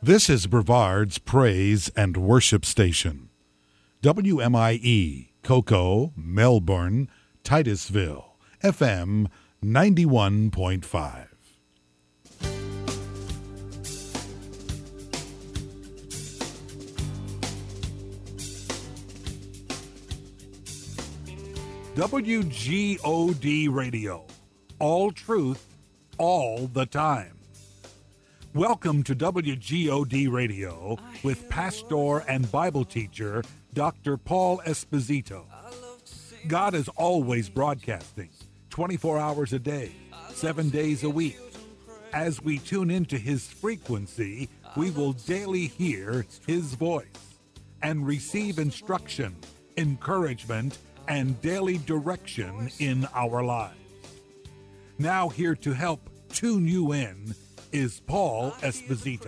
This is Brevard's Praise and Worship Station. WMIE, Cocoa, Melbourne, Titusville, FM 91.5. WGOD Radio. All truth, all the time. Welcome to WGOD Radio with pastor and Bible teacher Dr. Paul Esposito. God is always broadcasting 24 hours a day, 7 days a week. As we tune into his frequency, we will daily hear his voice and receive instruction, encouragement, and daily direction in our lives. Now here to help tune you in is Paul Esposito.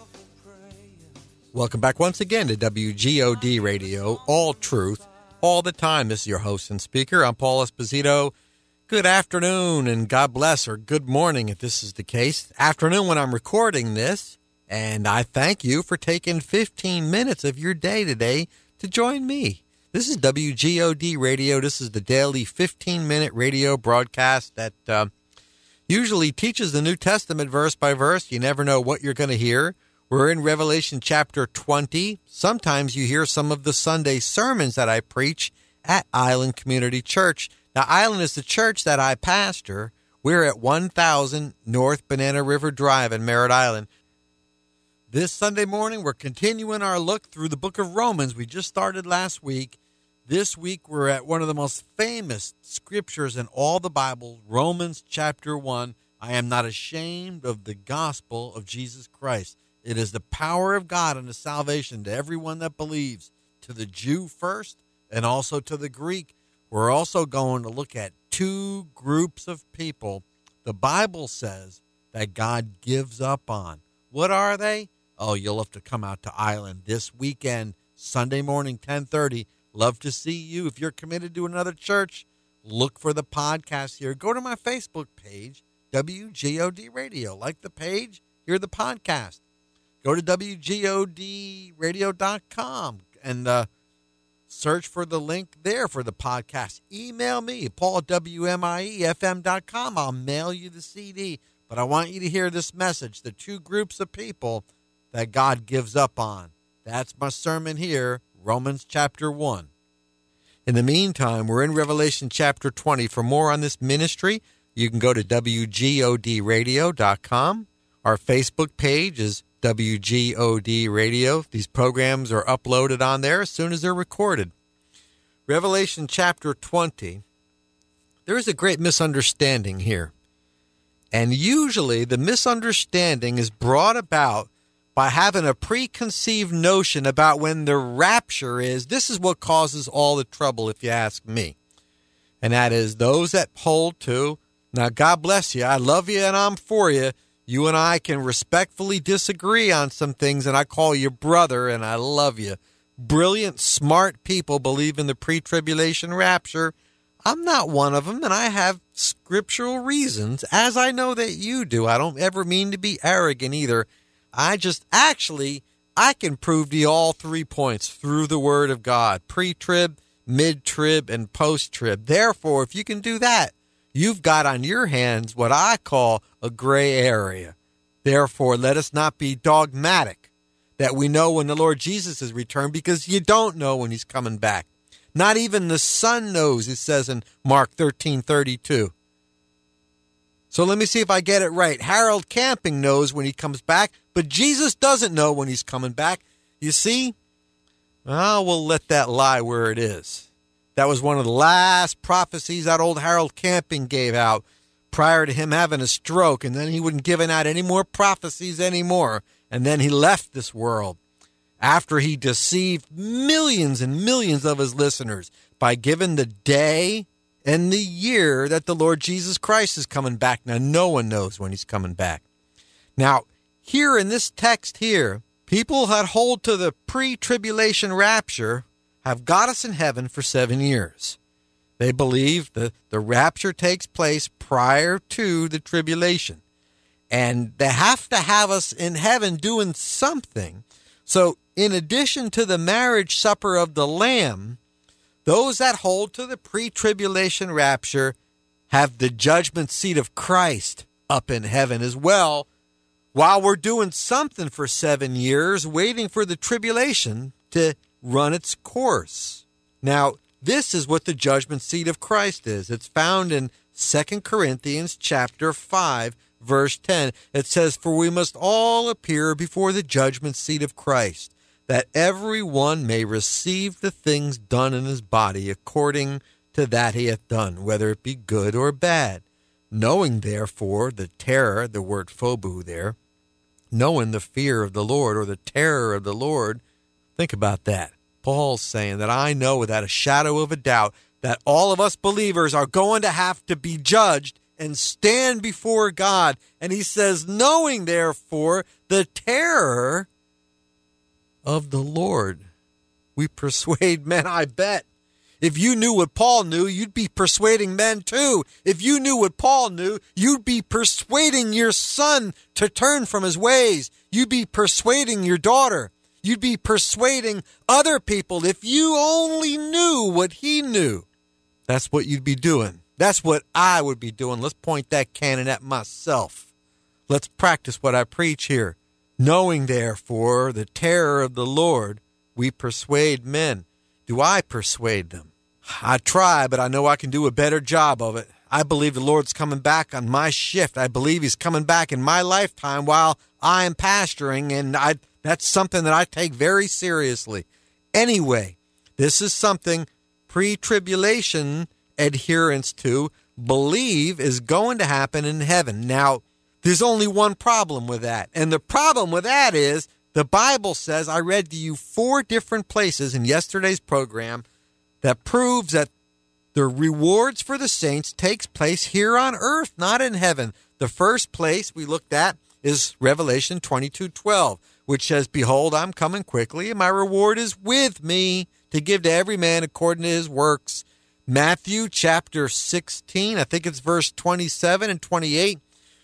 Welcome back once again to WGOD Radio, all truth, all the time. This is your host and speaker. I'm Paul Esposito. Good afternoon and God bless, or good morning if this is the case. Afternoon when I'm recording this, and I thank you for taking 15 minutes of your day today to join me. This is WGOD Radio. This is the daily 15-minute radio broadcast that usually teaches the New Testament verse by verse. You never know what you're going to hear. We're in Revelation chapter 20. Sometimes you hear some of the Sunday sermons that I preach at Island Community Church. Now, Island is the church that I pastor. We're at 1000 North Banana River Drive in Merritt Island. This Sunday morning, we're continuing our look through the book of Romans. We just started last week. This week, we're at one of the most famous scriptures in all the Bible, Romans chapter 1. I am not ashamed of the gospel of Jesus Christ. It is the power of God and the salvation to everyone that believes, to the Jew first and also to the Greek. We're also going to look at two groups of people the Bible says that God gives up on. What are they? Oh, you'll have to come out to Island this weekend, Sunday morning, 10:30. Love to see you. If you're committed to another church, look for the podcast here. Go to my Facebook page, WGOD Radio. Like the page, hear the podcast. Go to WGODradio.com and search for the link there for the podcast. Email me, Paul at WMIEFM.com. I'll mail you the CD. But I want you to hear this message, the two groups of people that God gives up on. That's my sermon here, Romans chapter 1. In the meantime, we're in Revelation chapter 20. For more on this ministry, you can go to WGODradio.com. Our Facebook page is WGOD Radio. These programs are uploaded on there as soon as they're recorded. Revelation chapter 20. There is a great misunderstanding here. And usually the misunderstanding is brought about by having a preconceived notion about when the rapture is. This is what causes all the trouble, if you ask me. And that is those that hold to, now God bless you, I love you and I'm for you. You and I can respectfully disagree on some things, and I call you brother, and I love you. Brilliant, smart people believe in the pre-tribulation rapture. I'm not one of them, and I have scriptural reasons, as I know that you do. I don't ever mean to be arrogant either. I can prove to you all 3 points through the Word of God. Pre-trib, mid-trib, and post-trib. Therefore, if you can do that, you've got on your hands what I call a gray area. Therefore, let us not be dogmatic that we know when the Lord Jesus is returned, because you don't know when he's coming back. Not even the Son knows, it says in Mark 13:32. So let me see if I get it right. Harold Camping knows when he comes back, but Jesus doesn't know when he's coming back. You see? Well, we'll let that lie where it is. That was one of the last prophecies that old Harold Camping gave out prior to him having a stroke, and then he wouldn't give out any more prophecies anymore, and then he left this world after he deceived millions and millions of his listeners by giving the day and the year that the Lord Jesus Christ is coming back. Now, no one knows when he's coming back. Now, here in this text here, people that hold to the pre-tribulation rapture have got us in heaven for 7 years. They believe that the rapture takes place prior to the tribulation. And they have to have us in heaven doing something. So in addition to the marriage supper of the Lamb, those that hold to the pre-tribulation rapture have the judgment seat of Christ up in heaven as well, while we're doing something for 7 years, waiting for the tribulation to run its course. Now, this is what the judgment seat of Christ is. It's found in 2 Corinthians chapter 5, verse 10. It says, "For we must all appear before the judgment seat of Christ, that every one may receive the things done in his body according to that he hath done, whether it be good or bad. Knowing therefore the terror," the word phobu there, knowing the fear of the Lord or the terror of the Lord. Think about that. Paul's saying that I know without a shadow of a doubt that all of us believers are going to have to be judged and stand before God. And he says, knowing therefore the terror of the Lord, we persuade men, I bet. If you knew what Paul knew, you'd be persuading men too. If you knew what Paul knew, you'd be persuading your son to turn from his ways. You'd be persuading your daughter. You'd be persuading other people. If you only knew what he knew, that's what you'd be doing. That's what I would be doing. Let's point that cannon at myself. Let's practice what I preach here. Knowing, therefore, the terror of the Lord, we persuade men. Do I persuade them? I try, but I know I can do a better job of it. I believe the Lord's coming back on my shift. I believe he's coming back in my lifetime while I am pastoring, and that's something that I take very seriously. Anyway, this is something pre-tribulation adherents to believe is going to happen in heaven. Now, there's only one problem with that, and the problem with that is the Bible says, I read to you 4 different places in yesterday's program that proves that the rewards for the saints takes place here on earth, not in heaven. The first place we looked at is Revelation 22:12, which says, "Behold, I'm coming quickly, and my reward is with me to give to every man according to his works." Matthew chapter 16, I think it's verse 27 and 28.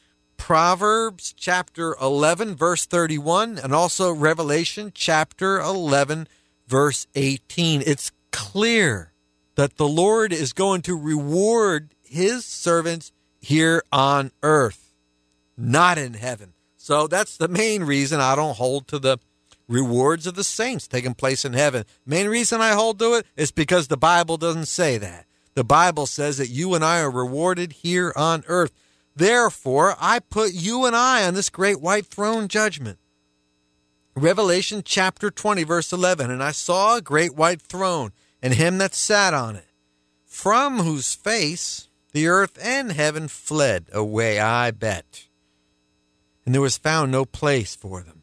Proverbs chapter 11, verse 31, and also Revelation chapter 11, verse 18. It's clear that the Lord is going to reward his servants here on earth, not in heaven. So that's the main reason I don't hold to the rewards of the saints taking place in heaven. Main reason I hold to it is because the Bible doesn't say that. The Bible says that you and I are rewarded here on earth. Therefore, I put you and I on this great white throne judgment. Revelation chapter 20, verse 11, "And I saw a great white throne, and him that sat on it, from whose face the earth and heaven fled away," I bet. "And there was found no place for them."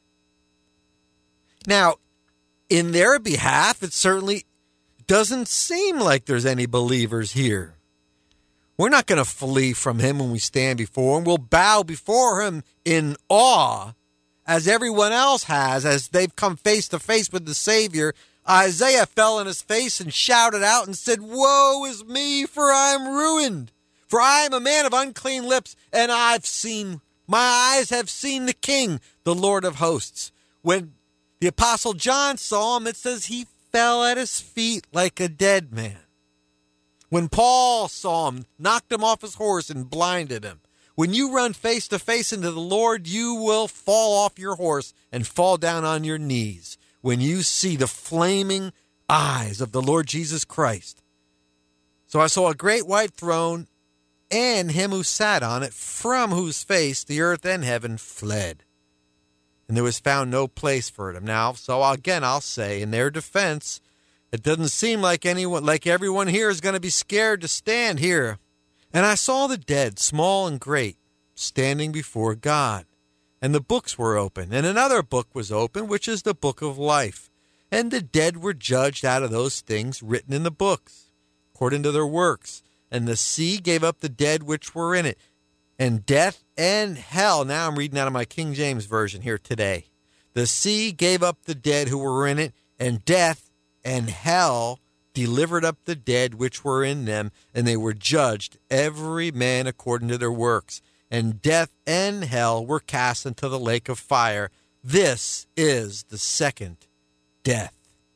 Now, in their behalf, it certainly doesn't seem like there's any believers here. We're not going to flee from him when we stand before him. We'll bow before him in awe, as everyone else has, as they've come face to face with the Savior. Isaiah fell on his face and shouted out and said, "Woe is me, for I am ruined. For I am a man of unclean lips, and my eyes have seen the King, the Lord of hosts." When the Apostle John saw him, it says he fell at his feet like a dead man. When Paul saw him, knocked him off his horse and blinded him. When you run face to face into the Lord, you will fall off your horse and fall down on your knees when you see the flaming eyes of the Lord Jesus Christ. So I saw a great white throne and him who sat on it, from whose face the earth and heaven fled. And there was found no place for them. Now, so again, I'll say in their defense, it doesn't seem like everyone here is going to be scared to stand here. "And I saw the dead, small and great, standing before God. And the books were open. And another book was open, which is the book of life. And the dead were judged out of those things written in the books, according to their works. And the sea gave up the dead which were in it. And death and hell," now I'm reading out of my King James Version here today. "The sea gave up the dead who were in it, and death and hell delivered up the dead which were in them, and they were judged, every man according to their works. and death and hell were cast into the lake of fire. This is the second death.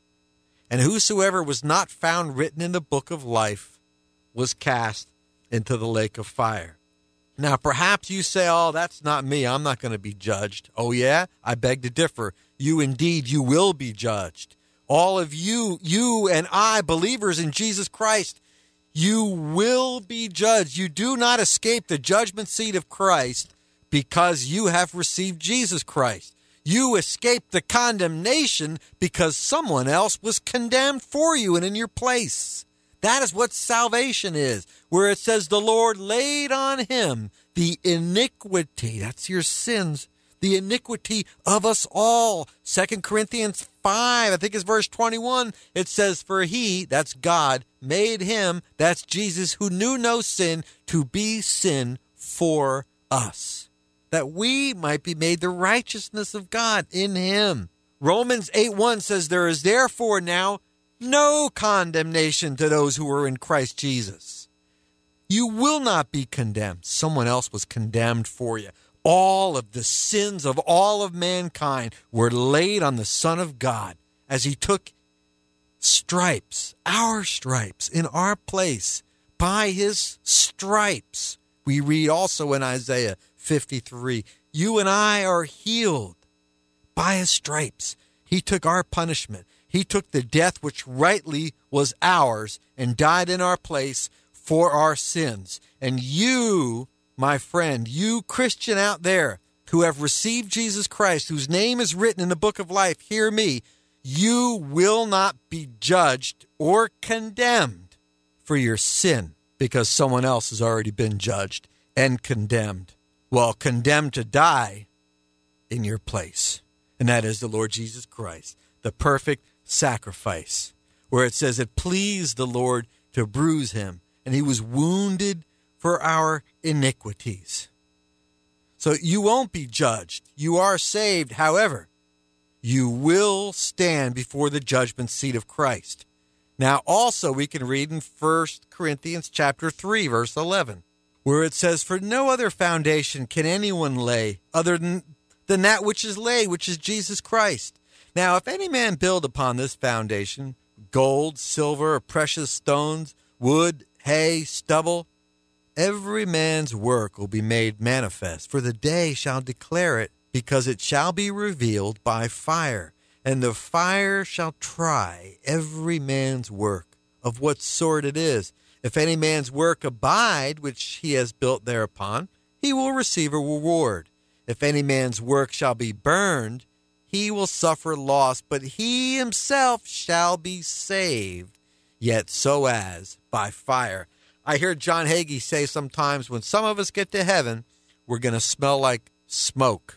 And whosoever was not found written in the book of life was cast into the lake of fire. Now, perhaps you say, oh, that's not me. I'm not going to be judged. Oh, yeah? I beg to differ. You will be judged. All of you and I, believers in Jesus Christ, you will be judged. You do not escape the judgment seat of Christ because you have received Jesus Christ. You escape the condemnation because someone else was condemned for you and in your place. That is what salvation is, where it says the Lord laid on him the iniquity, that's your sins, the iniquity of us all. 2 Corinthians 5, I think it's verse 21, it says, for he, that's God, made him, that's Jesus, who knew no sin, to be sin for us, that we might be made the righteousness of God in him. Romans 8:1 says, there is therefore now no condemnation to those who are in Christ Jesus. You will not be condemned. Someone else was condemned for you. All of the sins of all of mankind were laid on the Son of God as he took stripes, our stripes, in our place. By his stripes, we read also in Isaiah 53, you and I are healed by his stripes. He took our punishment. He took the death which rightly was ours and died in our place for our sins. And you, my friend, you Christian out there who have received Jesus Christ, whose name is written in the book of life, hear me, you will not be judged or condemned for your sin because someone else has already been judged and condemned. Well, condemned to die in your place. And that is the Lord Jesus Christ, the perfect sacrifice, where it says it pleased the Lord to bruise him, and he was wounded for our iniquities. So you won't be judged. You are saved. However, you will stand before the judgment seat of Christ. Now, also, we can read in 1 Corinthians chapter 3, verse 11, where it says, for no other foundation can anyone lay other than that which is laid, which is Jesus Christ. Now, if any man build upon this foundation, gold, silver, or precious stones, wood, hay, stubble, every man's work will be made manifest, for the day shall declare it, because it shall be revealed by fire. And the fire shall try every man's work, of what sort it is. If any man's work abide, which he has built thereupon, he will receive a reward. If any man's work shall be burned, he will suffer loss, but he himself shall be saved, yet so as by fire. I hear John Hagee say sometimes when some of us get to heaven, we're going to smell like smoke.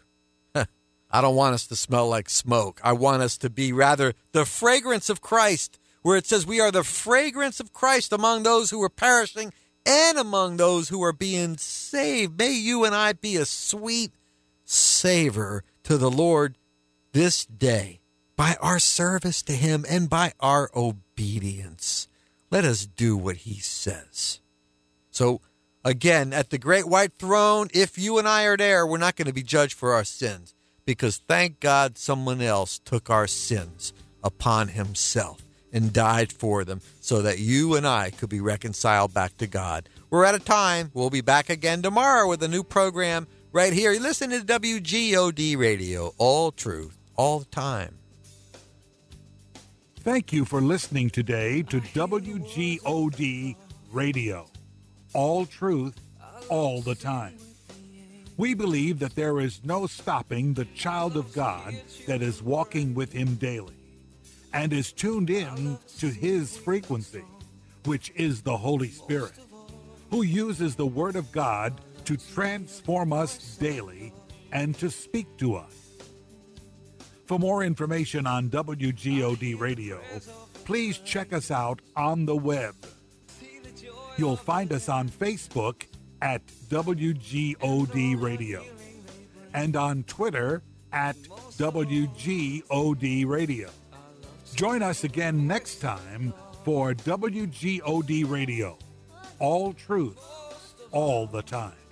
I don't want us to smell like smoke. I want us to be rather the fragrance of Christ, where it says we are the fragrance of Christ among those who are perishing and among those who are being saved. May you and I be a sweet savor to the Lord this day by our service to him and by our obedience. Let us do what he says. So again, at the great white throne, if you and I are there, we're not going to be judged for our sins, because thank God someone else took our sins upon himself and died for them so that you and I could be reconciled back to God. We're out of time. We'll be back again tomorrow with a new program right here. You listen to WGOD Radio, all truth, all the time. Thank you for listening today to WGOD Radio, all truth, all the time. We believe that there is no stopping the child of God that is walking with him daily and is tuned in to his frequency, which is the Holy Spirit, who uses the Word of God to transform us daily and to speak to us. For more information on WGOD Radio, please check us out on the web. You'll find us on Facebook at WGOD Radio and on Twitter at WGOD Radio. Join us again next time for WGOD Radio, all truth, all the time.